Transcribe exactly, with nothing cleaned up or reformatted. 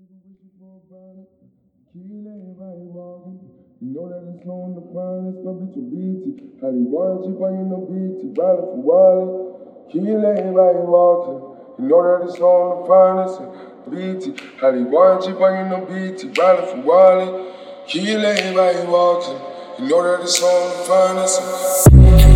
Kill everybody walking. You know that it's on the finest, but bitch, you beat it. How they want you, but you know beat it. Riding for Wally. Kill everybody walking. You know that it's on the finest, beat it. How they want you, but you know beat it. Riding for Wally. Kill everybody walking. You know that it's on the finest.